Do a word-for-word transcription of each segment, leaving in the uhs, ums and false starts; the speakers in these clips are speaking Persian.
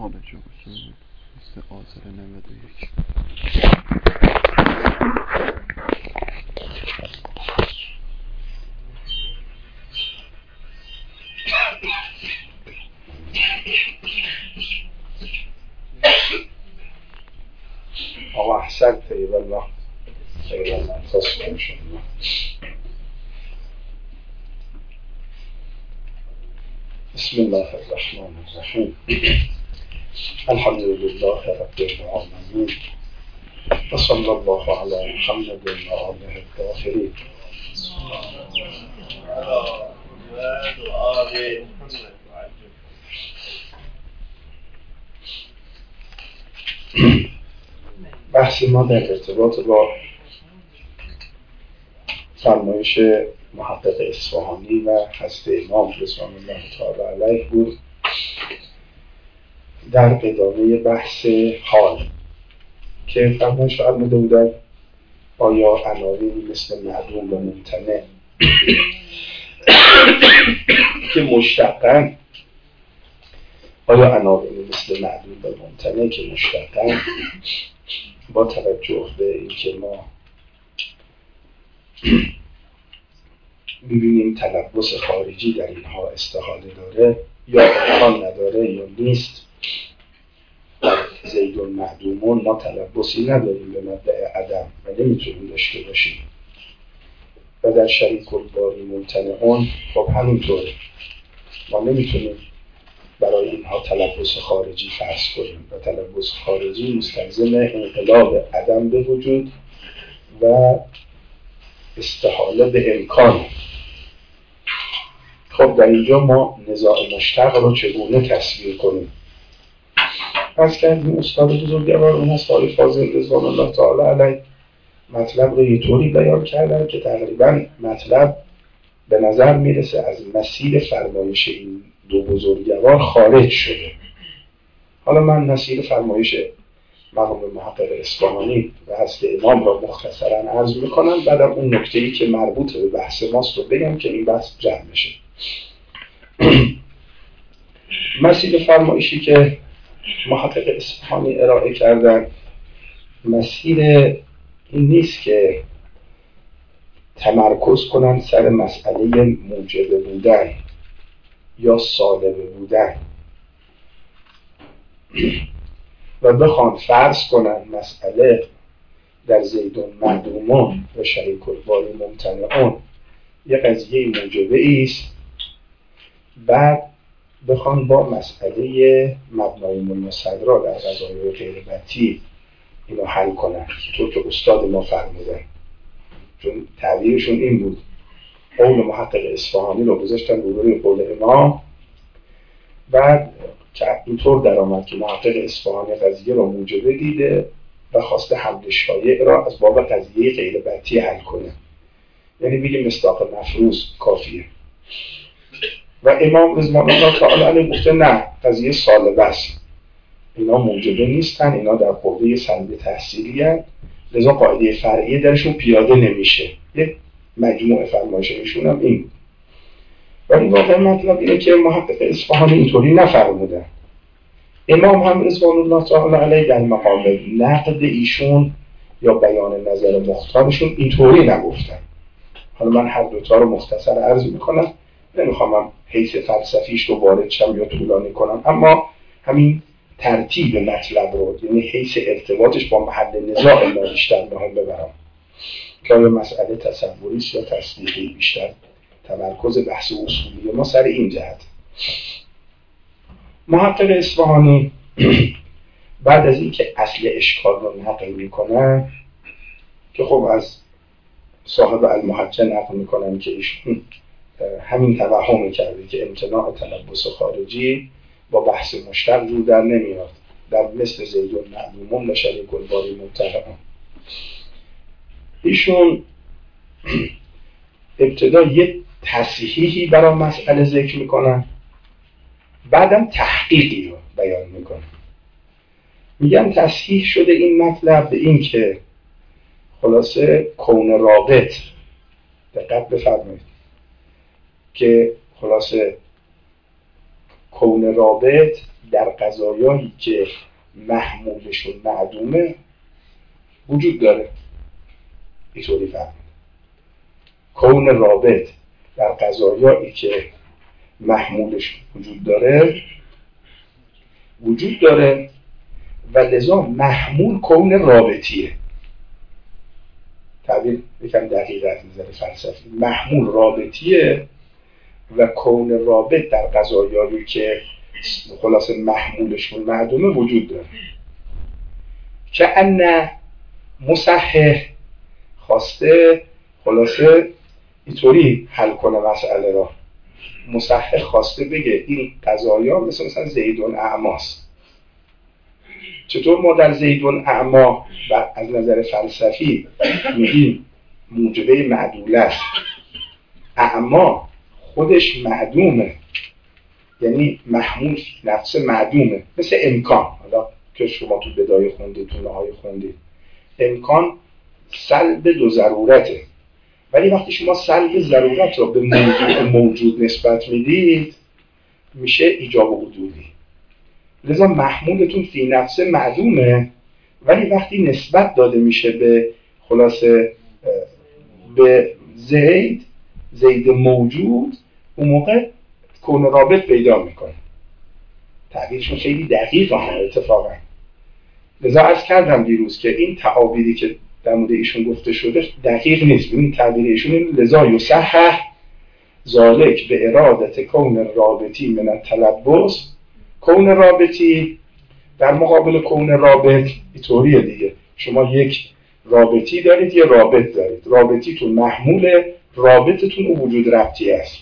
حالا جو بکنید مثل آذر نود و یک. آقا احسن طیب الله طیب الله تصفیم شد. بسم الله الرحمن الرحیم. الحمد لله رب العالمین و صلی الله علی محمد و آله الطاهرین. بحث ما در ارتباط با فرمایش محقق اصفهانی و هست امام رضوان الله تعالی علیه بود در ادامه بحث حال که فرمایش فرموده بودن آیا عناوینی مثل معدوم و ممتنع که مشتقن آیا عناوینی مثل معدوم و ممتنع که مشتقن با توجه به اینکه ما ببینیم تلبس خارجی در اینها استحاله داره یا امکان نداره یا نیست. در زید المعدومون ما تلبسی نداریم به مبدأ عدم و نمیتونیم داشته باشیم و در شریک الباری ممتنعون خب همینطوره، ما نمیتونیم برای اینها تلبس خارجی فرض کنیم و تلبس خارجی مستلزم انقلاب عدم به وجود و استحاله به امکان. خب در اینجا ما نزاع مشتق رو چگونه تصویر کنیم؟ پس کردیم استاد بزرگوار اون هست آقای فاضل رضوان الله تعالی علیه مطلب رو یه طوری بیان کردن که تقریبا مطلب به نظر میرسه از مسیر فرمایش این دو بزرگوار خارج شده. حالا من مسیر فرمایش مرحوم محقق اصفهانی و هست امام را مختصرا عرض میکنم، بعدم اون نکته‌ای که مربوط به بحث ماست رو بگم که این بحث جمع بشه. مسیر فرمایشی که محقق اصفهانی ارائه کردن مسیر این نیست که تمرکز کنن سر مسئله موجب بودن یا سالب بودن و بخوان فرض کنن مسئله در زیدون معدومون و شریک الباری ممتنعون یه قضیه موجبه است، بعد بخوان با مسئله مبنای منصدرا در قضایای غیر بطی اینو حل کنن طور که استاد ما فرمودن، چون تعبیرشون این بود. قول محقق اصفهانی رو گذاشتن روبروی قول امام، بعد که اینطور در آمد که محقق اصفهانی قضیه رو موجبه دیده و خواسته حمل شایع را از باب قضیه غیر بطی حل کنه، یعنی بگیم مصداق مفروض کافیه. و امام رضوان الله تعالی علیه گفته نه، قضیه سالبه است، اینا موجبه نیستن، اینا در قوه سلب تحصیلی هستند، لذا قاعده فرعیه درشون پیاده نمیشه. یک مجموع فرمایش ایشون هم این بود. ولی واقعا مطلب اینه که محقق اصفهانی اینطوری نفرمودن. امام هم رضوان الله تعالی علیه در مقام نقد ایشون یا بیان نظر مختارشون اینطوری نگفتن. حالا من هر دوتا رو مختصر عرض میکنم، نمیخوام حیث فلسفیش رو وارد شم یا طولانی کنم، اما همین ترتیب مطلب رو، یعنی حیث ارتباطش با محل نزاع ما بیشتر مهم ببرم که آیا مسئله تصوریست یا تصدیقی. بیشتر تمرکز بحث اصولی ما سر این جهت. محقق اصفهانی بعد از اینکه اصل اشکال رو نقل میکنن که خب از صاحب المحجه نقل میکنن که ایشون همین توهم کرده که امتناع تلبس خارجی با بحث مشتق رو در نمیاد، در مثل زید المعدومون و شریک الباری ممتنعون. ایشون ابتدا یک تصحیحی برای مسئله ذکر میکنن، بعدم تحقیقی رو بیان میکنن. میگن تصحیح شده این مطلب به این که خلاصه کون رابط، دقت بفرمایید که خلاصه کون رابط در قضایایی که محمولشون معدومه وجود داره. اینطوری فهمید کون رابط در قضایایی که محمولش وجود داره وجود داره و لذا محمول کون رابطیه. تعبیر یکم دقیق از نظر فلسفی محمول رابطیه و کون رابط در قضایایی که خلاصه محمولشون معدومه وجود داره. که ان مصحح خواسته خلاصه اینطوری حل کنه مسئله را. مصحح خواسته بگه این قضایا مثل مثلا زیدون اعماست. چطور ما در زیدون اعما و از نظر فلسفی میگیم موجبه معدوله است، اعما خودش معدومه، یعنی محمول نفس معدومه، مثل امکان. حالا که شما تو بدایه خوندید تو نهای خوندید امکان سلب دو ضرورته، ولی وقتی شما سلب ضرورت رو به موجود موجود نسبت میدید میشه ایجاب و عدولی. لذا محمولتون فی نفس معدومه، ولی وقتی نسبت داده میشه به خلاصه به زید زید موجود اون موقع کون رابط پیدا میکنه. تعبیرشون خیلی دقیقه ها اتفاقا. لذا عرض کردم دیروز که این تعابیری که در مورد ایشون گفته شده دقیق نیست. ببین تعبیر ایشون لذا یصحح ذالک به ارادت کون رابطی من التلبس. کون رابطی در مقابل کون رابط اینطوریه دیگه. شما یک رابطی دارید یه رابط دارید. رابطیتون محمول، رابطتون اون وجود ربطی است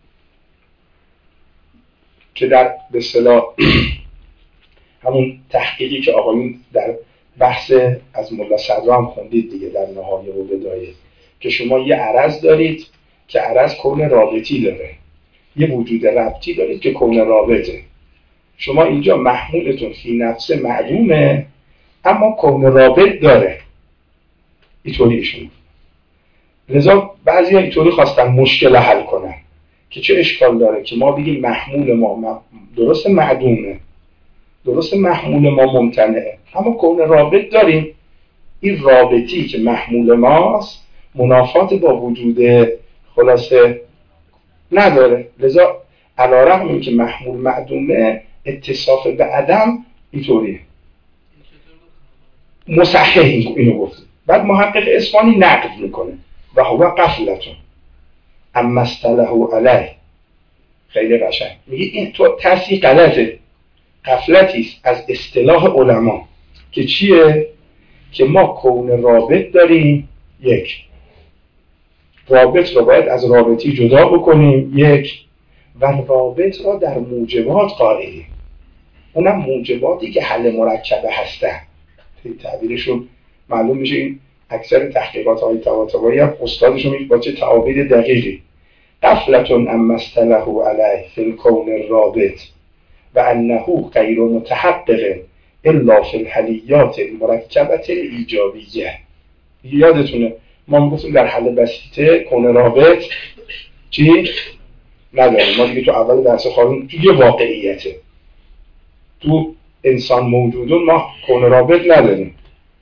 که در به اصطلاح همون تحقیقی که آقایون در بحث از ملا صدرا هم خوندید دیگه در نهایه و بدایه، که شما یه عرض دارید که عرض کون رابطی داره، یه وجود ربطی دارید که کون رابطه. شما اینجا محمولتون فی نفس معدومه اما کون رابط داره. اینطوری ایشون. لذا بعضی ها اینطوری خواستن مشکل حل کنن که چه اشکال داره که ما بگیم محمول ما درست معدومه، درست محمول ما ممتنعه، اما کون رابط داریم. این رابطی که محمول ماست منافات با وجود خلاصه نداره. لذا علی‌رغم این که محمول معدومه اتصاف به عدم اینطوریه. مصحح اینو گفته. بعد محقق اصفهانی نقد میکنه و هو غفلتون اما اصطلحوا علیه. خیلی قشنگ میگه این تو تصحیح غلطه، غفلتی است از اصطلاح علما که چیه؟ که ما کون رابط داریم، یک رابط رو باید از رابطی جدا بکنیم، یک و رابط را در موجبات قائلیم، اونم موجباتی که حل مرکبه هستن. تعبیرشون معلوم میشه این اکثر تحقیقات های طباطبایی هم استادشون میگه با چه تعابیر دقیقی. غفلتون اما اصطلحوا علیه فی الکون الرابط و انه غیر متحقق الا فی الحلیات المرکبه الایجابیه. یادتونه ما میگفتیم در حل بسیطه کون رابط چی؟ نداریم. ما دیگه تو اول درس خواهیم تو یه واقعیته، تو انسان موجودون ما کون رابط نداریم.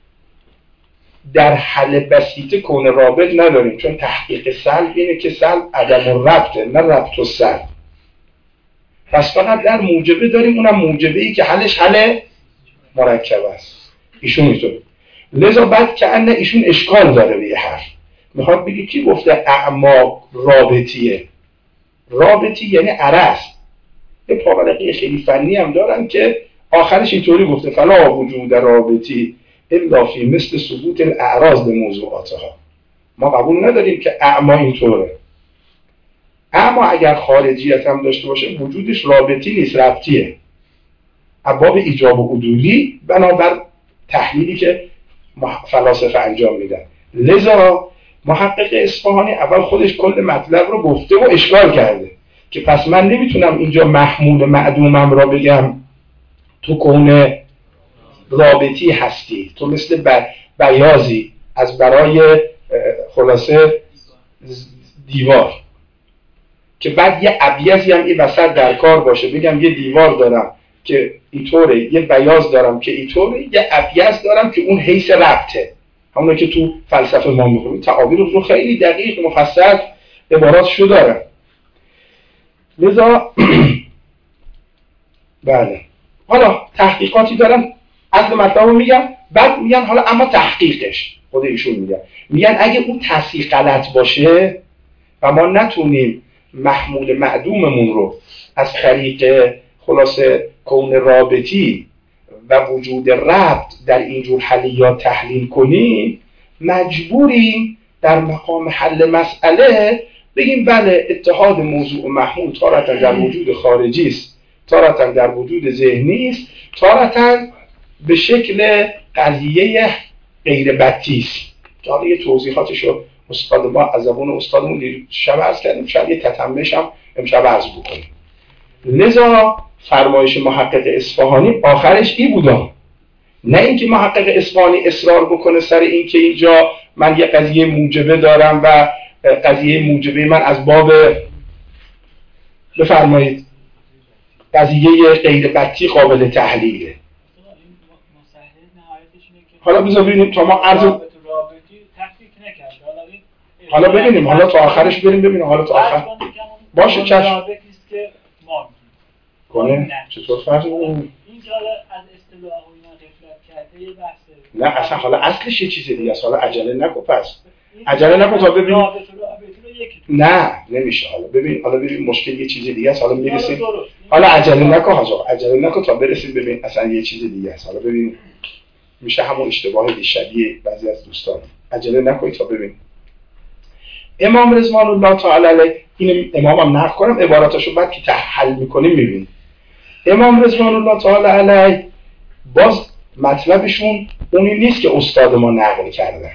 در حل بسیطه کون رابط نداریم، چون تحقیق سلب اینه که سلب عدم الربطه نه ربط و سلب. پس فقط در موجبه داریم، اونم موجبه ای که حلش حل مرکب است. ایشون اینطور. لذا بعد که انه ایشون اشکال داره به یه حرف، میخواد بگی کی گفته اعما رابطیه؟ رابطی یعنی عرض. یه پاورقی خیلی فنی هم دارن که آخرش اینطوری گفته فلا وجود رابطی الا فی مثل ثبوت الاعراض به موضوعاتها. ما قبول نداریم که اعما اینطوره. اما اگر خارجیت هم داشته باشه وجودش رابطی نیست، ربطیه. ابواب ایجاب و عدولی بنابر تحلیلی که فلاسفه انجام میدن. لذا محقق اصفهانی اول خودش کل مطلب رو گفته و اشکال کرده که پس من نمیتونم اینجا محمول معدومم را بگم تو کون رابطی هستی، تو مثل بیازی از برای خلاصه دیوار، که بعد یه ابیضی هم این وسط در کار باشه بگم یه دیوار دارم که اینطوره، یه بیاض دارم که اینطوره، یه ابیض دارم که اون حیث ربطه، همونه که تو فلسفه ما میخونیم. تعابیر رو خیلی دقیق مفصل عباراتشو دارم. لذا بله، حالا تحقیقاتی دارن، اصل مطلب رو میگن، بعد میگن حالا اما تحقیقش، خود ایشون میگن میگن اگه اون تصحیح غلط باشه و ما نتونیم محمول معدوممون رو از طریق خلاصه کون رابطی و وجود ربط در اینجور حلیات تحلیل کنیم، مجبوریم در مقام حل مسئله بگیم بله اتحاد موضوع و محمول تارة در وجود خارجی است، تارة در وجود ذهنی است، تارة به شکل قضیه غیر بطی است. حالا یه توضیحاتشو استاد ما از زبان استادمون شب عرض کردیم، شاید یه تتمه‌اش هم امشب عرض بکنیم. لذا فرمایش محقق اصفهانی آخرش این بودا، نه اینکه محقق اصفهانی اصرار بکنه سر این که اینجا من یه قضیه موجبه دارم و قضیه موجبه من از باب بفرمایید قضیه غیر بطی قابل تحلیله. حالا بذار ببینیم تا ما عرض حالا ببینیم، حالا تا آخرش بریم ببینیم، حالا تا آخر باشه چشم کنه چطور فرض کنیم اینجا از اصطلاح و اینا غفلت کرده یه بحثه. نه اصلا حالا اصلش یه چیز دیگه است. حالا عجله نکن، پس عجله نکن تا ببین. نه نمیشه. حالا ببین، حالا ببین مشکل یه چیز دیگه است. حالا میرسیم، حالا عجله نکن حاجا، عجله نکن تا برسیم ببین اصلا یه چیز دیگه است. حالا ببین میشه همون اشتباه دیشبیه بعضی از دوستان. عجله نکن تا ببین. امام رضوان الله تعالی علیه، این امامم نقل کنم عباراتشو بعد که تحلیل میکنیم میبینیم. امام رضوان الله تعالی علیه باز مطلبشون اونی نیست که استاد ما نقل کردن،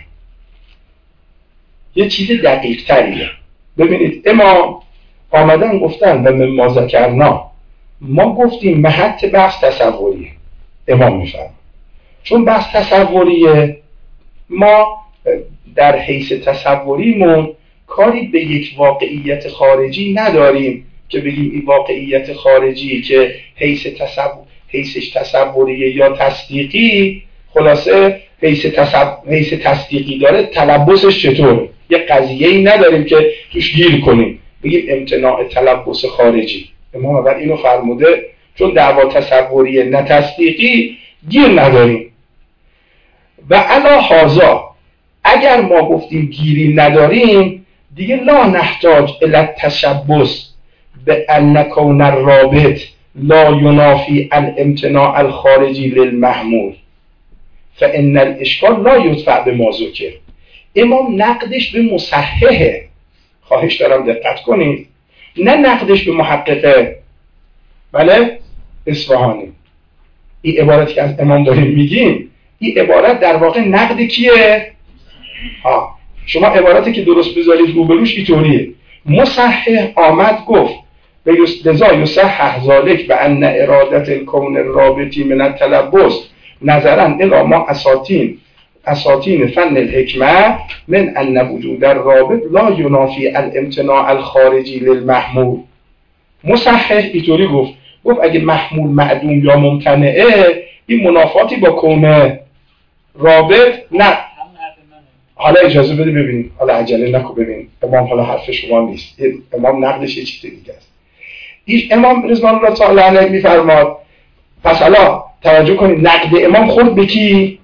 یه چیز دقیق تریه. ببینید امام آمدن گفتن و مما ذکرنا، ما گفتیم محط بحث تصوریه. امام میفرمایند چون بحث تصوریه، ما در حیث تصوریمون کاری به یک واقعیت خارجی نداریم که بگیم این واقعیت خارجی که حیث تصور حیثش تصوریه یا تصدیقی، خلاصه حیث تصور حیث تصدیقی داره، تلبسش چطوره؟ یه قضیه‌ای نداریم که توش گیر کنیم بگیم امتناع تلبس خارجی. امام اول اینو فرموده چون دعوا تصوریه نه تصدیقی گیر نداریم. و علا هازا اگر ما گفتیم گیری نداریم دیگه لا نحتاج الی التشبث به ان کون الرابط لا ینافی الامتناع الخارجی للمحمول فان الاشکال لا یدفع به ما ذکر. امام نقدش به مصححه، خواهش دارم دقت کنید، نه نقدش به محققه. بله اصفهانی، این عبارتی که از امام داریم میگیم، این عبارت در واقع نقد کیه؟ ها شما عبارتی که درست بذارید روبروش اینطوریه. مصحح آمد گفت و لذا یصحح ذلک و ان ارادت الکون الرابطی من التلبس نظرا الی ما اساطین اساطین فن الحکمه من ان وجود الرابط لا ینافی الامتناع الخارجی للمحمول. مصحح اینطوری گفت گفت اگه محمول معدوم یا ممتنعه این منافاتی با کون رابط نه. حالا اجازه بده ببینیم، حالا عجله نکن ببین امام حالا حرف شما نیست، امام نقدش یه چیز دیگه است. این امام رضوان الله تعالی علیه میفرماد پس حالا توجه کنید نقد امام خورد به کی؟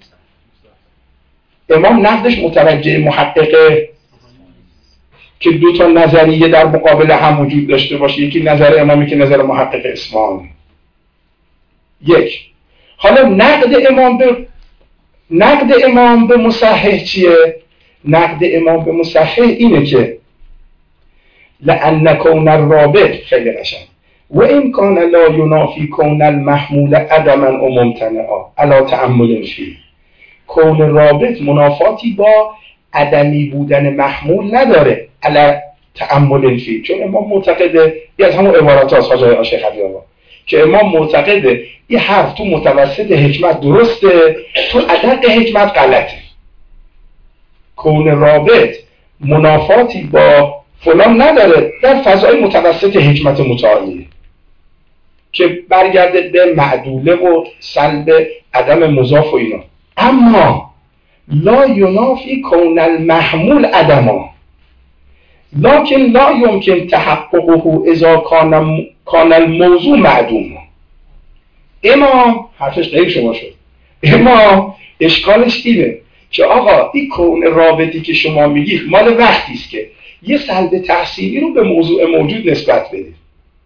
امام نقدش متوجه محققه که دو تا نظریه در مقابل هم وجود داشته باشه، یکی نظر امامی که نظر محقق اصفهانی. یک حالا نقد امام به نقد امام به مصحح چیه؟ نقد امام به مصحح اینه که لأن کون الرابط خیلی قشنگ و این کان لا ینافی کون المحمول عدما و ممتنعا علی تأمل فی. کون رابط منافاتی با عدمی بودن محمول نداره علی تأمل فی، چون امام معتقده، یه از همون عبارات هاست حاجای آشیخ خدیابا که امام معتقده این حرف تو متوسط حکمت درسته، تو ادق حکمت غلطه. کون رابط منافاتی با فلان نداره، در فضای متوسط حکمت متعالیه. که برگرده به معدوله و سلب عدم مضاف و اینا. اما لا ینافی کون المحمول عدما لکن لا یمکن تحققه اذا کان کان الموضوع معدوما. اما حرفش غیر شما شد. اما اشکالش اینه که آقا این کون رابطی که شما میگید مال وقتی است که یه سلب تحصیلی رو به موضوع موجود نسبت بدید،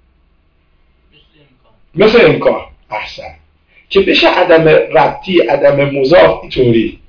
مثل امکان. احسن. که بشه عدم ربطی، عدم مضاف اینطوری.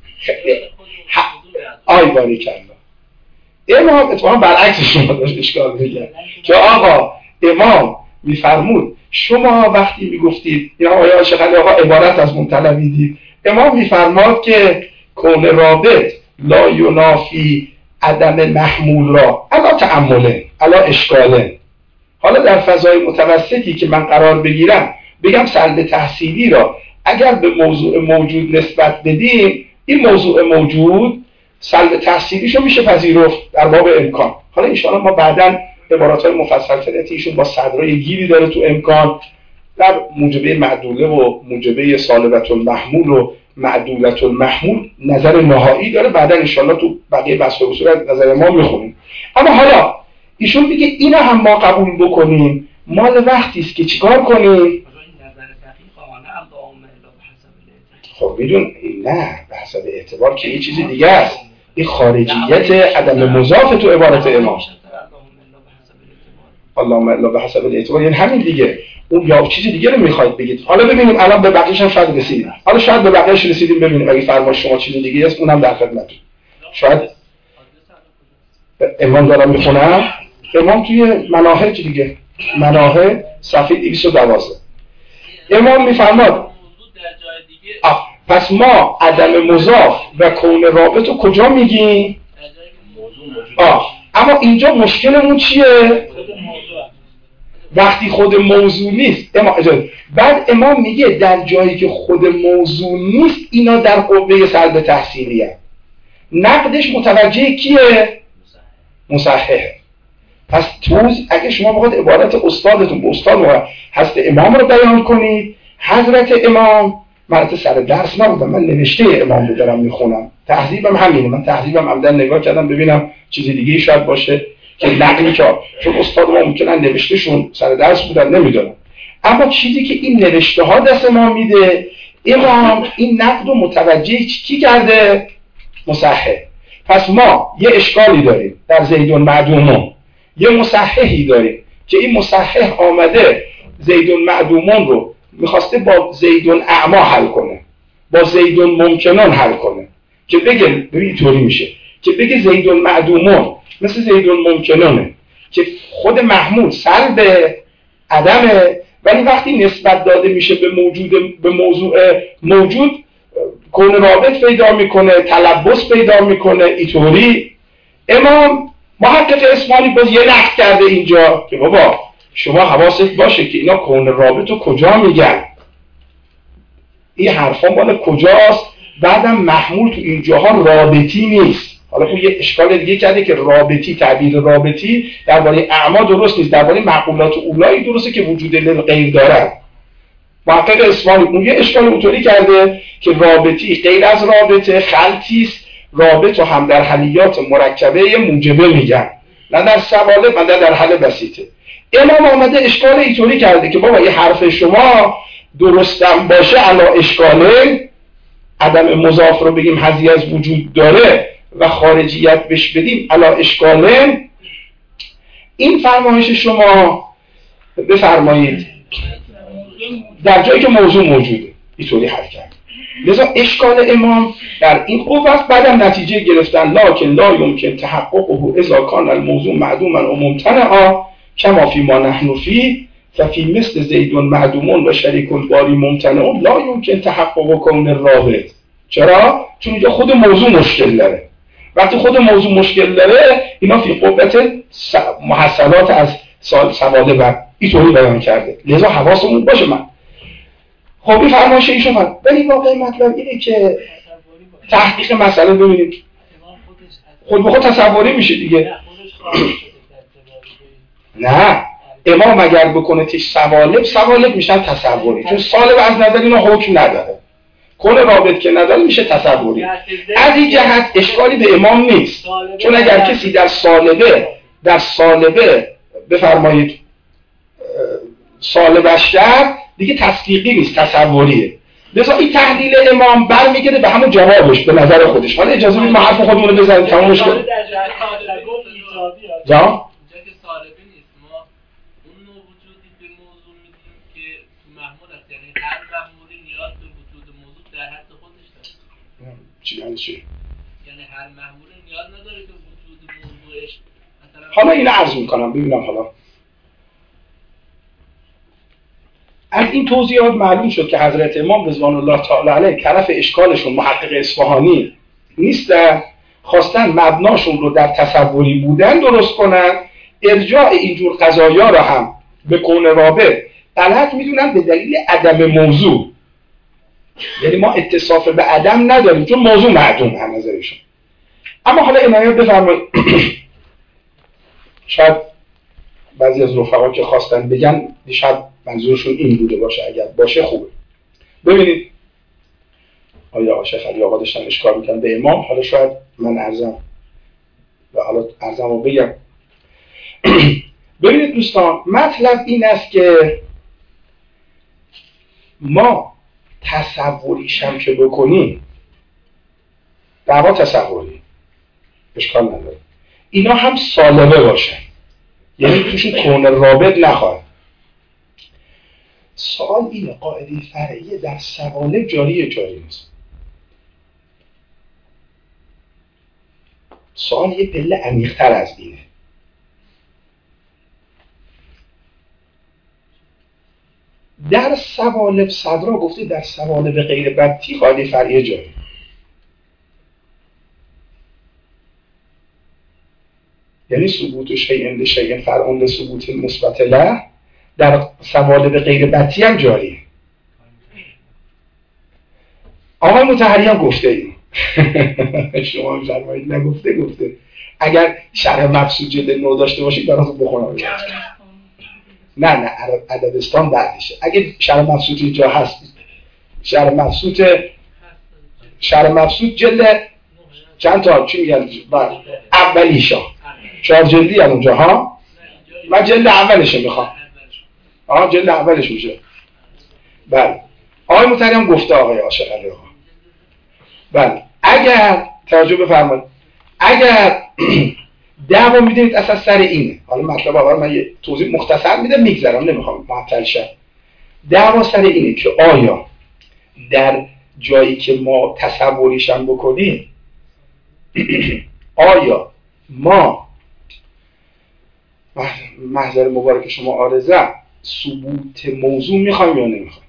آی باری کلا. امام اتفاقا برعکس شما داشت اشکال میگه که آقا امام میفرمود شما وقتی میگفتید یا آیا چقدر آقا عبارت از مطلبی دید، امام میفرماد که کون رابط لا ینافی عدم محمول را الا تأمله الا اشکاله. حالا در فضای متوسطی که من قرار بگیرم بگم سلب تحصیلی را اگر به موضوع موجود نسبت بدیم، این موضوع موجود سلب تحصیلیشو میشه پذیرفت در باب امکان. حالا انشاءالله ما بعداً عبارات‌های مفصل تر ایشون با صدرای گیری داره تو امکان در موجبه معدوله و موجبه سالبة المحمول و معدولة المحمول نظر نهایی داره. بعداً انشاءالله تو بقیه بحث و اصول نظر ما میخونیم. اما حالا ایشون میگه اینا هم ما قبول بکنیم، مال وقتی است که چیکار کنیم؟ خب میدون نه به حسب اعتبار که یه چیزی دیگه است. این خارجیت عدم مضاف تو عبارت امام. اللهم الا به حسب الاعتبار یعنی همین دیگه. اون یا چیزی دیگه رو میخواید بگید. حالا ببینیم الان به بقیه‌اش هم شاید رسیدیم. حالا شاید به بقیه‌اش رسیدیم ببینیم اگه فرمان شما چیزی دیگه است اونم در خدمتتون. شاید امام دارم میخونم. امام توی مناهج دیگه. مناهج صفحه دویست و دوازده. امام میفرماد آه. پس ما عدم مضاف و کون رابط رو کجا میگیم؟ آه. اما اینجا مشکلمون چیه؟ وقتی خود موضوع نیست. اما بعد امام میگه در جایی که خود موضوع نیست اینا در قوه سلب تحصیلی هست. نقدش متوجه کیه؟ مصححه. پس توز اگه شما بخواید عبارت استادتون به استاد هست امام رو بیان کنید، حضرت امام، من سر درس نبودم، من نوشته امام رو دارم میخونم، تهذیبم همینه، من تهذیبم عمدن نگاه کردم ببینم چیزی دیگه شاید باشه که نقلی که چون استاد ما ممکنن نوشتهشون سر درس بودن نمیدونم، اما چیزی که این نوشته ها دست ما میده امام این نقد رو متوجه کی کرده؟ مصحح. پس ما یه اشکالی داریم در زیدون معدومون، یه مصححی داریم که این مصحح آمده زیدون معدومون رو میخواسته با زیدون اعما حل کنه، با زیدون ممکنان حل کنه، که بگه ببین طوری میشه که بگه زیدون معدومون مثل زیدون ممکنانه که خود محمول سلب عدمه، ولی وقتی نسبت داده میشه به موجود به موضوع موجود کون رابط پیدا میکنه، تلبس پیدا میکنه. اینطوری امام محقق اصفهانی باز یه نقد کرده اینجا که بابا شما حواست باشه که اینا کون رابط رو کجا میگن، این حرفا مال کجاست، بعدم محمول تو اینجاها رابطی نیست. حالا اون یه اشکال دیگه کرده که رابطی، تعبیر رابطی درباره اعما درست نیست، درباره معقولات اولایی درسته که وجود للغیر دارن. محقق اصفهانی اون یه اشکال اونطوری کرده که رابطی غیر از رابطه خلطی است، رابط و هم در حلیات مرکبه موجبه میگن، نه در سواله نه در حل بسیطه. امام آمده اشکال اینطوری کرده که بابا یه حرف شما درستم باشه علا اشکاله، عدم مضاف رو بگیم حذی از وجود داره و خارجیت بش بدیم علا اشکاله، این فرمایش شما بفرمایید در جایی که موضوع موجوده اینطوری حل کرد. لذا اشکال امام در این قوه است. بعدم نتیجه گرفتن لکن لا یمکن تحققه اذا کان الموضوع معدوما و ممتنعا کما فی ما نحن فی ففی مثل زیدون معدومون و شریکون باری ممتنعون لا یمکن تحقق کون الرابط. چرا؟ چون اینجا خود موضوع مشکل داره. وقتی خود موضوع مشکل داره اینا فی قوت محصلات از سال سواله و اینطوری بیان کرده. لذا حواسمون باشه. من خب این فرمایش ایشون هست، ولی واقعی مطلب اینه که تحقیق مسئله ببینید خود به خود تصوری میشه دیگه. نه امام اگر بکنه تیش سوالب، سوالب میشن تصوری، چون سالب از نظر اینا حکم نداره، کون رابط که نداره میشه تصوری. از این جهت اشکالی به امام نیست، چون اگر کسی در سالبه در سالبه بفرمایید سالبش کرد دیگه تصدیقی نیست، تصوریه. لذا این تحلیل امام برمیگرده به همون جوابش به نظر خودش. حالا اجازه بدید ما حرف خودمون رو بزنیم تمومش کنیم. جا چی یعنی چی؟ یعنی هر محمول نیاز نداره که وجود موضوعش مثلا. حالا اینو عرض میکنم ببینم. حالا از این توضیحات معلوم شد که حضرت امام رضوان الله تعالی علیه طرف اشکالشون محقق اصفهانی نیستن، خواستن مبناشون رو در تصوری بودن درست کنن، ارجاع اینجور قضایا رو هم به کون رابط غلط میدونن به دلیل عدم موضوع. یعنی ما اتصاف به عدم نداریم چون موضوع معدوم هم نظرشون. اما حالا عنایت بفرمایید شاید بعضی از رفقا که خواستن بگن شاید منظورشون این بوده باشه، اگر باشه خوبه. ببینید آیا آقا شیخ علی آقا داشتن اشکال میکنن به امام، حالا شاید من عرضم و حالا عرضم رو بگم. ببینید دوستان، مطلب این است که ما تصوریش هم که بکنیم، دعوا تصوری اشکال نداره، اینا هم سالبه باشه، یعنی توشون کون رابط نخواهد. سوال اینه قاعده فرعیه در سوالب جاری جاری نیست. سوال یه پله عمیق‌تر از اینه. در سوالب صدرا گفته در سوالب غیر بدتی قاعده فرعیه جاری. یعنی ثبوت شیء لشیء فرع لثبوت مثبت له در سوالب غیر بدتی هم جاری. آقای مطهری هم گفته این. شما هم فرمایید نگفته گفته. اگر شرح مبسوط جلد نو داشته باشید براتون بخونم. نه نه ادبستان بعدشه. اگه شرح مبسوط اینجا هست، شرح مبسوط شرح مبسوط جلد چند تا چی میگن اولیشا چهار جلدی هم اونجا ها. من جلد اولش میخوام. آها جلد اولش میشه. بله آقای مطهری هم گفته آقای عاشق علی آقا. بله اگر توجه بفرمایید، اگر دعوا میدونید اساس سر اینه، حالا مطلب آقا من یه توضیح مختصر میدم میگذرم نمیخوام معطل شم. دعوا سر اینه که آیا در جایی که ما تصوریشم بکنیم آیا ما محضر مبارک شما آرزه ثبوت موضوع میخوایم یا نمیخوایم؟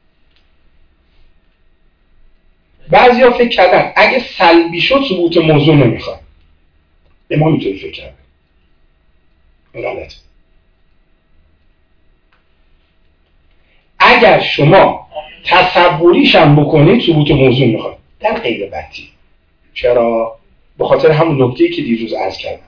بعضی ها فکر کردن اگه سلبی شد ثبوت موضوع نمیخوایم. امام اینطوری فکر کرده. غلط. اگر شما تصوریش هم بکنید ثبوت موضوع میخوایم در غیر بدتی. چرا؟ به خاطر همون نکته‌ای که دیروز عرض کردم.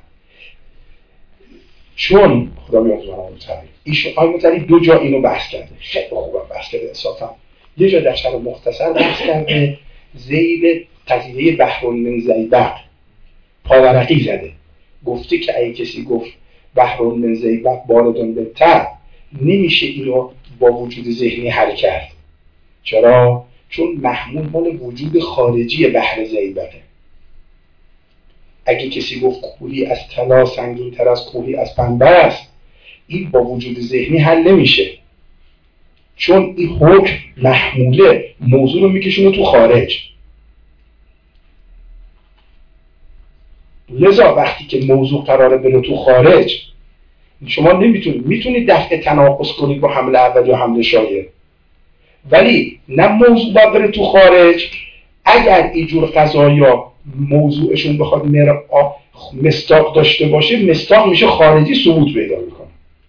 چون خدا بیامرزه آقای مطهری ایشون آقای مطهری دو جا اینو بحث کرده، خیلی خوبم بحث کرده انصافا. یه جا در شرح مختصر بحث کرده ذیل قضیه بحر من زیبق پاورقی زده، گفته که اگه کسی گفت بحر من زیبق باردون بهتر نمیشه اینو با وجود ذهنی حل کرد. چرا؟ چون محمول مال وجود خارجی بحر زیبقه. اگه کسی گفت کوهی از طلا سنگین تر از کوهی از پنبه است، این با وجود ذهنی حل نمیشه، چون این حکم محموله موضوع رو میکشونه تو خارج. لذا وقتی که موضوع قراره بره تو خارج، شما نمیتونید میتونید دفع تناقض کنید با حمله اول یا حمله شایع، ولی نه موضوع باید بره تو خارج. اگر اینجور قضایا موضوعشون بخواد مصداق داشته باشه، مصداق میشه خارجی ثبوت پیدا میکنه.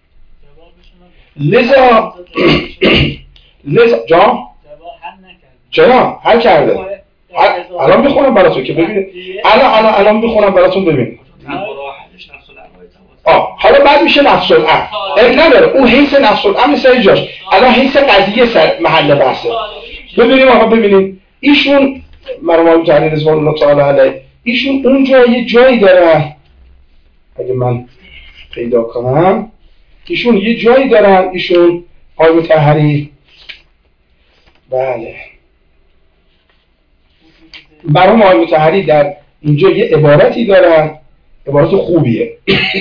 لذا لذا جا چرا حل کرده؟ الان بخونم براتون که ببینید. الان الان الان بخونم براتون ببینید. آه حالا بعد میشه نفس الامر. اب نداره اون حیث نفس الامر سر جاش، الان حیث قضیه سر محل بحثه. ببینیم آقا ببینیم ایشون مرحوم مطهری رضوان الله تعالی علیه، ایشون اونجا یه جایی دارن، اگه من پیدا کنم، ایشون یه جایی دارن، ایشون آقای مطهری، بله مرحوم آقای مطهری در اینجا یه عبارتی دارن، عبارت خوبیه.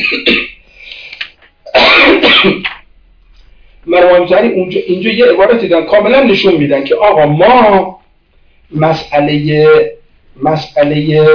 مرحوم مطهری اونجا اینجا یه عبارتی دارن کاملا نشون میدن که آقا ما مسئله مسئله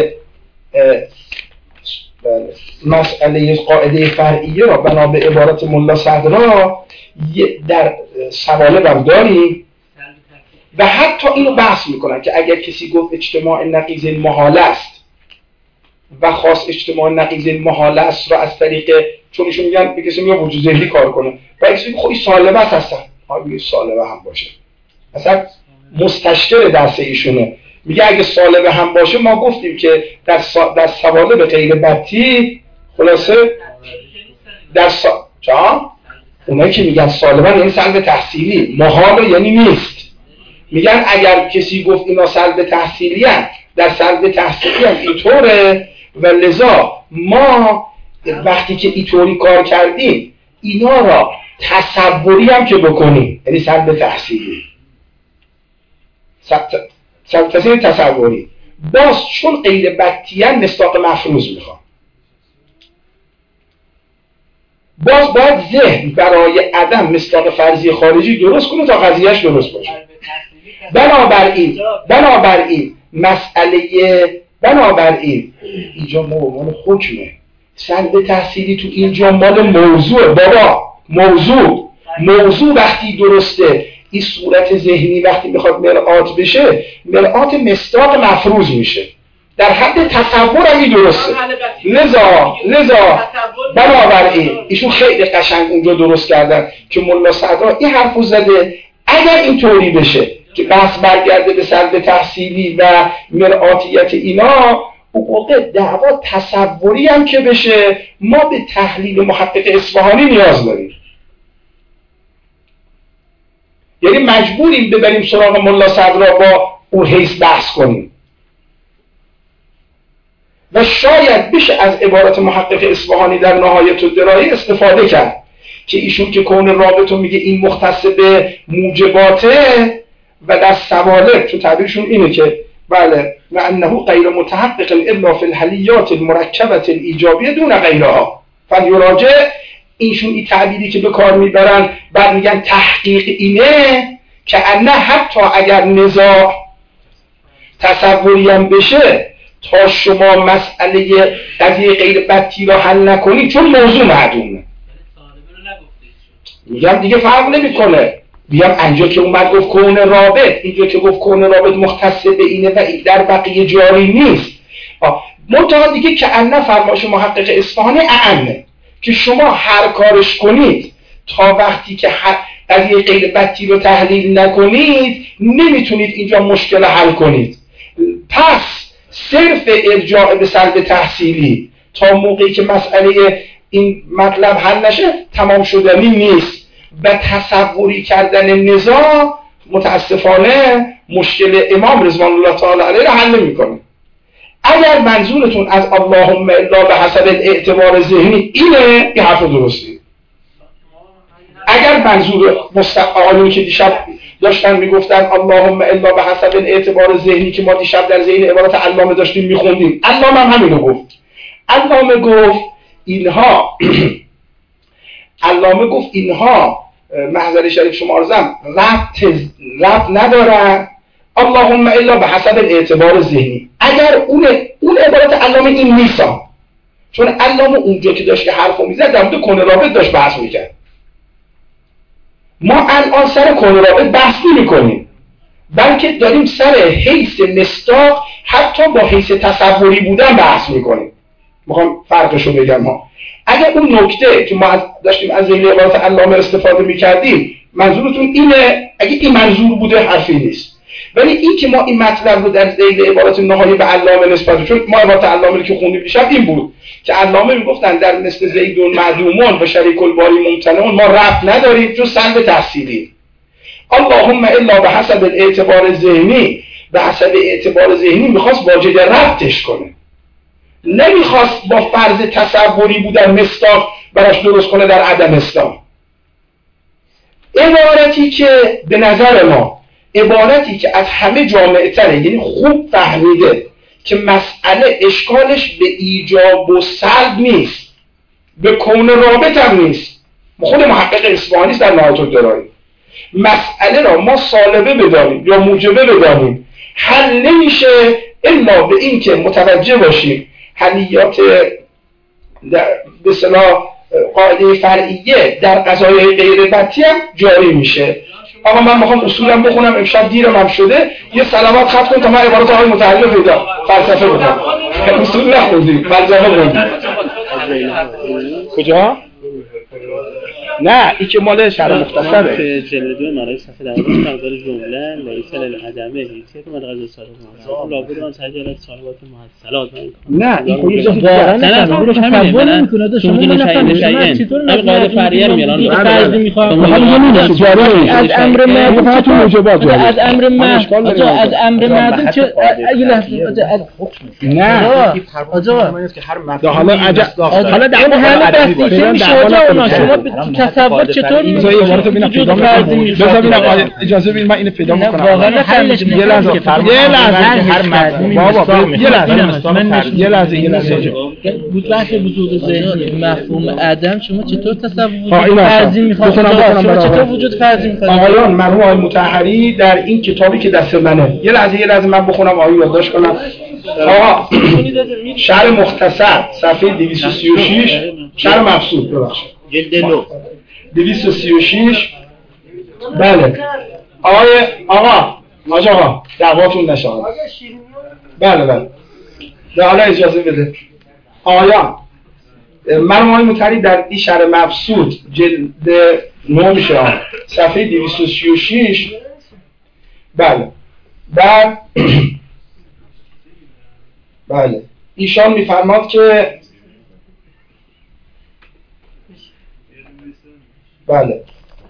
بله مسئله قاعده فرعیه را بنا به عبارت ملا صدرا در سوالب هم داریم و حتی اینو بحث میکنن که اگر کسی گفت اجتماع نقیض محال است و خاص اجتماع نقیض محال است را از طریق، چون ایشون میگن به کسی میگه وجود ذهنی کار کنه و کسی میگه خب این سالبه هستن، ها میگه سالبه هم باشه، مثلا مستشکل درس ایشونه، میگه اگه سالبه هم باشه ما گفتیم که در سا... در سوالب غیر بطی خلاصه در سا... چا؟ اونایی که میگن سالبه یعنی سلب تحصیلی، محال یعنی نیست. میگن اگر کسی گفت اینا سلب تحصیلی هست، در سلب تحصیلی هم اینطوره و لذا ما وقتی که اینطوری کار کردیم اینا را تصوری هم که بکنیم، یعنی سلب تحصیلی سلب تحصیلی تصوری، باز چون غیر بطیان مصداق مفروض میخوام، باز باید ذهن برای عدم مصداق فرضی خارجی درست کنه تا قضیهش درست باشه. بنابراین بنابراین مسئله بنابراین اینجا ما به عنوان حکمه سلب تحصیلی تو اینجا مال موضوع بابا، موضوع موضوع وقتی درسته این صورت ذهنی وقتی میخواد مرآت بشه مرآت مصداق مفروض میشه، در حد تصور هم درسته. لذا لذا بنابراین ایشون خیلی قشنگ اونجا درست کردن که ملا صدرا این حرفو زده اگر اینطوری بشه که بحث برگرده به سلب تحصیلی و مرآتیت اینا، اون موقع دعوا تصوری هم که بشه ما به تحلیل محقق اصفهانی نیاز داریم، یعنی مجبوریم ببریم سراغ ملا صدرا با اون حیث بحث کنیم و شاید بشه از عبارت محقق اصفهانی در نهایت الدرایه استفاده کرد که ایشون که کون رابطو میگه این مختص به موجباته و در سوالب تو تعبیرشون اینه که بله و انه غیر متحقق الا فی الحلیات المرکبه الایجابیه دون غیرها فلیراجع. اینشون این تعبیری که به کار میبرن بعد میگن تحقیق اینه که انه حتی اگر نزاع تصوری هم بشه تا شما مسئله قضیه غیر بطی را حل نکنید چون موضوع معدومه. میگم دیگه فرق نمیکنه، میگم اینجا که اومد گفت کون رابط، اینجا که گفت کون رابط مختص به اینه و در بقیه جاری نیست. منتها دیگه که انه فرمایش محقق اصفهانی اعنه که شما هر کارش کنید تا وقتی که قضیه غیر بطی رو تحلیل نکنید نمیتونید اینجا مشکل حل کنید. پس صرف ارجاع به سلب تحصیلی تا موقعی که مسئله این مطلب حل نشه تمام شدنی نیست و تصوری کردن نزاع متاسفانه مشکل امام رضوان الله تعالی علیه را حل نمی‌کنه. اگر منظورتون از اللهم الا به حسب اعتبار ذهنی اینه، این حرف درستی. اگر منظور مستقامی که دیشب داشتن میگفتن اللهم الا به حسب اعتبار ذهنی که ما دیشب در ذهن عبارت علامه داشتیم میخوندیم، علامه هم همینو گفت. علامه گفت اینها علامه گفت اینها محضر شریف شما عرضم ربط ربط ندارن اللهم الا به حسب اعتبار ذهنی. اگر اون اون عبارت علامه این نیست، چون علامه اونجا که داشت که حرفو میزد در مورد کون رابط داشت بحث میکرد. ما الان سر کون رابط بحث نمی‌کنیم، بلکه داریم سر حیث مصداق حتی با حیث تصوری بودن بحث میکنیم. میخوام فرقشو بگم. ها اگر اون نکته که ما داشتیم از ذهن عبارت علامه استفاده میکردیم منظورتون اینه، اگه این منظور بوده حرفی نیست. ولی این که ما این مطلب رو در ذیل عبارات نهایی به علامه نسبت، چون ما عبارت علامه رو که خوندیم دیشب این بود که علامه میگفتن در مثل زیدون معدومان و شریک الباری ممتنعون ما رفع نداریم جز سلب تحصیلی. اللهم الا به حسب اعتبار ذهنی، به حسب اعتبار ذهنی میخواست واجد ربطش کنه، نمیخواست با فرض تصوری بودن مصداق براش درست کنه در عدم اسلام. عبارتی که به نظر ما عبارتی که از همه جامعه تره، یعنی خوب فهمیده که مسئله اشکالش به ایجاب و سلب نیست، به کون رابط هم نیست. خود محقق اصفهانی در نهایت الدرائی مسئله را ما سالبه بدانیم یا موجبه بدانیم حل نمیشه الا به این که متوجه باشیم حلیات به اصطلاح قاعده فرعیه در قضایای غیر بطی هم جاری میشه. آقا من میخوام اصولم بخونم، امشب دیرم هم شده، یه سلامات خط کن تا من عبارات آقای متحری رو پیدا فلسفه بکنم. اصول نخوندیم، فلسفه خوندیم. کجا؟ نه این که مال شرح مختصره. که جلد دو مرای صفحه دوازده مقدار جمله لیس للعدمه حیثیت مدغز صالحات لابد آن تجربه صالحات محصلات. نه این خودش واقعا نه تصور نمیکنه ده شما نفهمید چطور قاعده فرعیه میارن فرض میخوام از امر معدوم تو موجبات از امر معدوم از امر معدوم چه اگه لحظه از نه آجا حالا حالا در همه دستی میشه آجا شما تصور چطور می‌ذاری عبارت رو ببینم پیدا می‌کنم. بذار ببینم اجازه بدید من اینو پیدا می‌کنم. واقعا حلش یه لحظه یه لحظه هر مفهومی بابا یه لحظه یه لحظه یه لحظه بود بحث وجود ذهنی مفهوم عدم شما چطور تصور فرضی می‌خواید شما چطور وجود فرضی می‌خواید؟ آقایان مرحوم آقای مطهری در این کتابی که دست منه یه لحظه یه لحظه من بخونم آیه یادداشت کنم. آقا شرح مختصر صفحه دویست و سی و شش شرح مبسوط ببخشید جلد نو دویست و سی و شش. بله آقای آقا حاج آقا دعواتون نشه. بله بله حالا اجازه بده آقایان مرحوم آقای مطهری در این شرح مبسوط جلد نو میشه صفحه دویست و سی و شش. بله بعد بله ایشان میفرماد که بله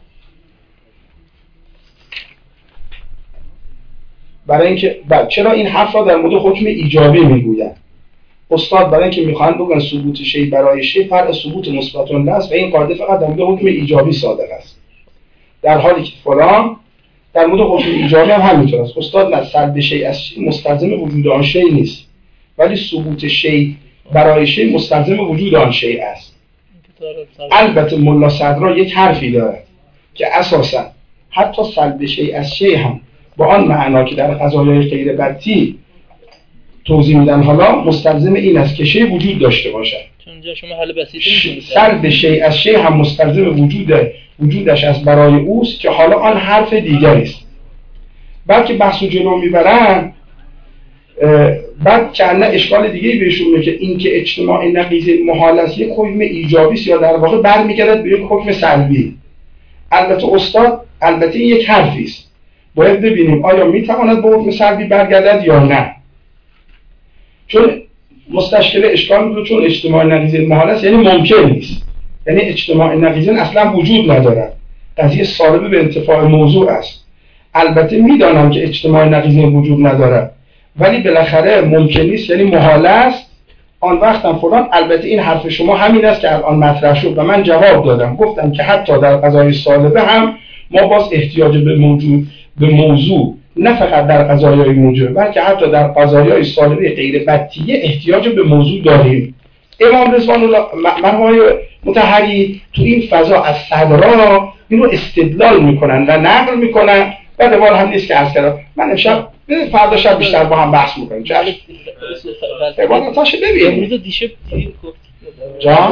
برای اینکه بله چرا این حرف را در مورد حکم ایجابی میگویند؟ استاد برای اینکه میخوان بگن ثبوت شی برای شی فرع ثبوت مثبتون است و این قاعده فقط در مورد حکم ایجابی صادق است، در حالی که فلان در مورد حکم ایجابی هم همینطور است. استاد نه سلب شی از شی مستلزم وجود آن شی نیست، ولی ثبوت شی برای شی مستلزم وجود آن شی است. البته ملا صدرا یک حرفی دارد که اساسا حتی سلب شی از شی هم با آن معنا که در قضایای غیر بطی توضیح میدن حالا مستلزم این است که شی وجود داشته باشد. چون شما حال بسیطی سلب شی از شی هم مستلزم وجود وجودش از برای اوست که حالا آن حرف دیگری است. بعد که بحثو جلو میبرن بعد که نه اشکال دیگه بهشون میگه که این که اجتماع نقیض محال است یک حکم ایجابی است یا در واقع برمیگردد به یک حکم سلبی. البته استاد البته این یک حرفی است، باید ببینیم آیا میتواند به حکم سلبی برگردد یا نه، چون مستشکل اشکال میکنه چون اجتماع نقیض محال است یعنی ممکن نیست، یعنی اجتماع نقیض اصلا وجود ندارد، قضیه سالبه به انتفاع موضوع است. البته میدانم که اجتماع نقیض وجود ندارد ولی بالاخره ممکن نیست یعنی محال است. آن وقتم فلان البته این حرف شما همین است که الان مطرح شد و من جواب دادم، گفتم که حتی در قضای سالبه هم ما باز احتیاج به موجود به موضوع نه فقط در قضایای موجب بلکه حتی در قضایای سالبه غیر بطیه احتیاج به موضوع داریم. امام رضوان الله مرحوم مطهری تو این فضا از صدرا اینو استدلال میکنن و نقل میکنن و دوباره هم نیست که عرض کردم. من امشب فردا شب بیشتر با هم بحث میکنیم. چه عبارتاشو ببین. امروز دیشب دیدیم گفت جان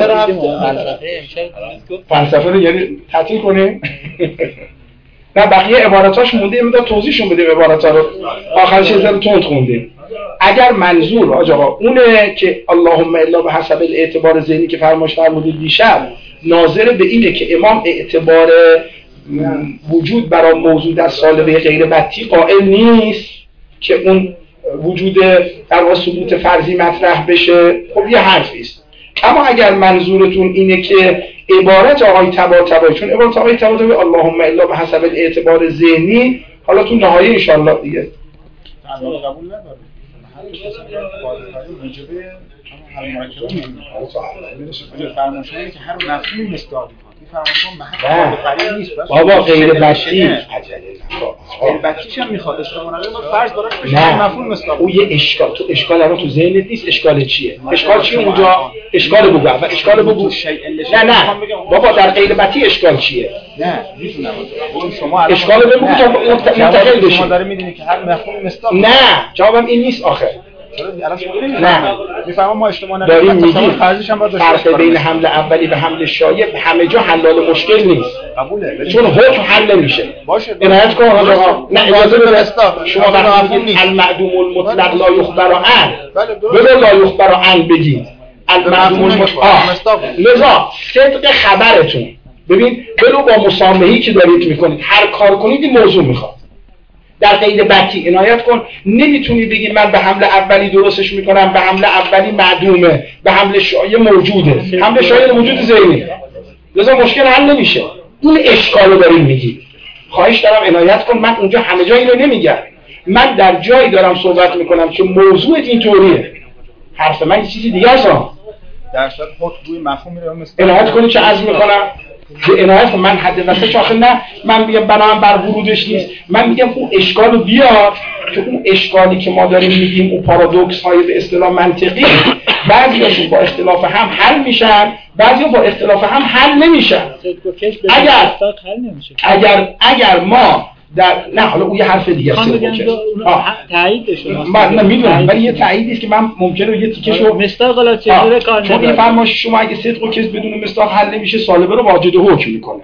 امشب فلسفه رو یعنی تعطیل کنیم. نه بقیه عبارتاش مونده یه توضیحشون بدیم عبارتا رو. آخرش یه ذره تند خوندیم. اگر منظور آقا اونه که اللهم الا به حسب الاعتبار ذهنی که فرمایش فرمودید دیشب ناظر به اینه که امام اعتبار وجود برای موضوع در سالبه غیر بطی قائل نیست که اون وجود در واقع ثبوت فرضی مطرح بشه. خب یه حرفی است. اما اگر منظورتون اینه که عبارت آقای طباطبایی، چون عبارت آقای طباطبایی اللهم الا به حسب الاعتبار ذهنی، حالا تو نهایه ان شاء الله دیگه قبول نداره موجبه همون مرکب میشه فرمایشی که هر مفهومی مصداقی بابا غیر بطی غیر بطیش هم میخواد استعمال فرض داره نه مفهوم مصداقی. او یه اشکال تو اشکال الان تو ذهنت نیست. اشکال چیه؟ اشکال چیه اونجا؟ اشکال بگو و اشکال بگو. نه نه بابا در غیر بطی اشکال چیه؟ نه میتونم بگم شما اشکال بگو تا منتقل بشی. شما داره میدونی که هر مفهوم مصداقی. نه جوابم این نیست آخه. نه میفهمم ما اجتماع داریم میگیم فرضش هم باید فرق بین حمل اولی و حمل شایع همه جا حلال مشکل نیست. قبوله چون حکم حل نمیشه. باشه عنایت کن آقا. نه اجازه بده. شما وقتی میگید المعدوم المطلق لا یخبر عن بله لا یخبر عن بگید المعدوم المطلق. لذا صدق خبرتون ببین ولو با مسامحه‌ای که دارید میکنید هر کار کنید این موضوع میخواد. در غیر بطی عنایت کن. نمیتونی بگی من به حمل اولی درستش میکنم، به حمل اولی معدومه، به حمل شایع موجوده. حمل شایع موجود ذهنی. لذا مشکل حل نمیشه. این اشکالو داریم میگی. خواهش دارم عنایت کن. من اونجا همه جا اینو نمیگم. من در جایی دارم صحبت میکنم که موضوعت اینطوریه. حرف من یه چیزی دیگه است. در صورت حکم روی مفهومی رو مثلا عنایت کنی چه عرض میکنم؟ که عنایت کن. من حد وسط آخه نه من میگم بنابراین بر ورودش نیست. من میگم اون اشکالو بیار که اون اشکالی که ما داریم میگیم اون پارادوکس های به اصطلاح منطقی بعضیاشون با اختلاف هم حل میشن، بعضیا با اختلاف هم حل نمیشن. اگر اگر اگر ما در نه حالا اون یه حرف دیگه است. تایید شما من نمیدونم ولی یه تاییدی است که من ممکنه یه تیکشو مصداق حالا چجوری کار چون این فرمایش شما اگه صدق و کذب بدون مصداق حل نمیشه سالبه رو واجد حکم میکنه.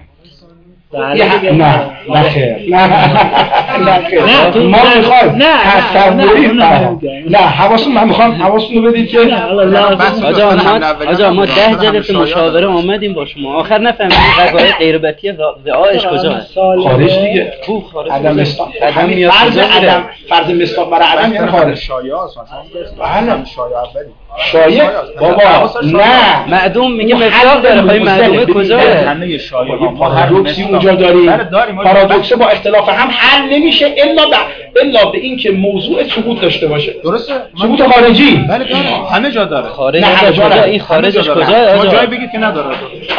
نه نه نه خیر نه نه خیر ما میخوایم تصوری نه حواستون من میخوام حواستون رو بدید که آجا ما آجا ما ده جلسه مشاوره اومدیم با شما آخر نفهمیدیم قضایای غیر بطی وعاش کجاست. خارج دیگه خوب خارج عدم مصداق همین فرض عدم فرض مصداق برای عدم یعنی خارج شایعه است مثلا بله شایعه اولی شایعه بابا نه معدوم میگه مصداق داره خواهی معدومه کجاست. همه شایعه ها ما هر پارادوکسی اونجا داریم. پارادوکس با اختلاف هم حل نمیشه الا به الا به این که موضوع ثبوت داشته باشه. درسته ثبوت خارجی بله داره همه جا داره. خارج کجا این خارجش کجا ما جای بگید که نداره.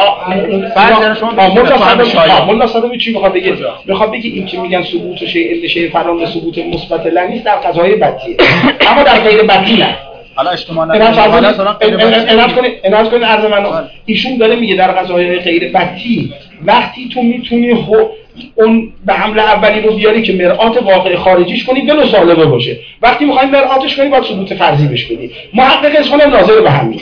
بعد شما مولا صدوی چی میخواد بگه؟ میخواد بگه این که میگن ثبوت شیء شیء فرام ثبوت مثبت لنیس در قضایای بطیه اما در غیر بطی نه. حالا اجتماع عنایت کنید عنایت کنید عرض من ایشون داره میگه در قضایای غیر بطی وقتی تو میتونی اون به حمل اولی رو بیاری که مرآت واقع خارجیش کنی ولو سالبه باشه. وقتی میخوایم مرآتش کنی باید ثبوت فرضی بهش بدی. محقق اصلا ناظر به همین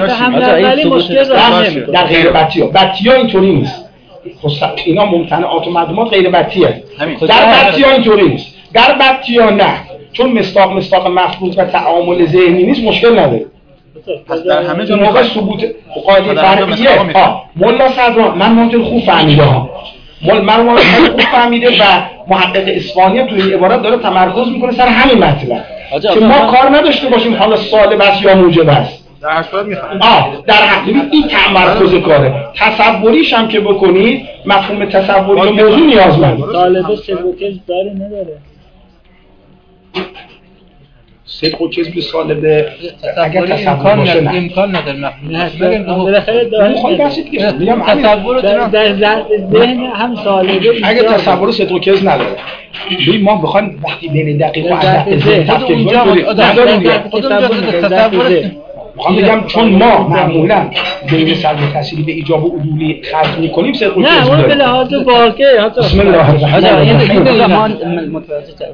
در غیر بطی ها بطی ها اینطوری نیست. اینا ممتنعات و معدومات غیر بطیه. در بطی ها اینطوری نیست. در بطی ها نه چون مصداق مصداق مفروض و تعامل ذهنی نیست مشکل نداره. پس در همه جا موقع ثبوت قاعده فرعیه ها مولا صدرا من ممکن خوب فهمیده ها مول من مول خوب فهمیده و محقق اصفهانی تو این عبارت داره تمرکز میکنه سر همین مطلب که ما کار نداشته باشیم حالا سالب است یا موجب است. در هر صورت میخوام آه در حقیقت این تمرکز کاره. تصوریش هم که بکنید مفهوم تصوری موضوع نیازمند. سالبه سلوکش داره نداره. صدق و کذب سالبه اگر تصور باشه نه امکان نداره مفهوم بالاخره داره میخوام بحث دیگه میگم تصور در ذهن هم سالبه اگر تصور صدق و کذب نداره ببین ما بخوایم وقتی بین دقیق و عدد ذهن تفکیک کنیم نداریم دیگه تصور میخوام بگم چون ما معمولا بین سلب تحصیلی به ایجاب و عدولی خرج میکنیم صدق و کذب نه اون به لحاظ واقع بسم الله الرحمن الرحیم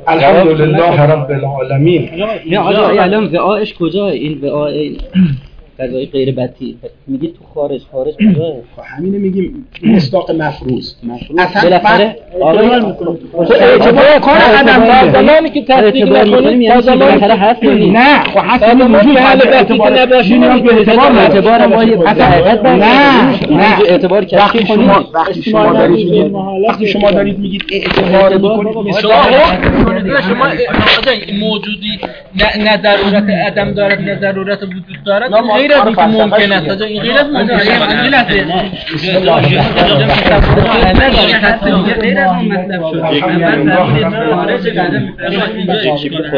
الحمدلله رب العالمین. نه آقا الان وعاش کجاه این وعا قضایی غیر بطی میگی تو خارج خارج کجاه؟ همینه میگیم مصداق مفروض اصلا بالاخره آقای اعتبار کار عدم زمانی که تصدیق نکنید تا زمانی بالاخره هست نه خب هست وجود اعتبار نباشه اعتبار اعتبار ما یه حقیقت نه نه اعتبار وقتی شما وقتی شما دارید میگید وقتی شما دارید میگید اعتبار میکنید شما موجودی نه ضرورت عدم دارد نه ضرورت وجود دارد غیر از اینکه ممکن است این غیر از ممکن است غیر از غیر از مطلب شد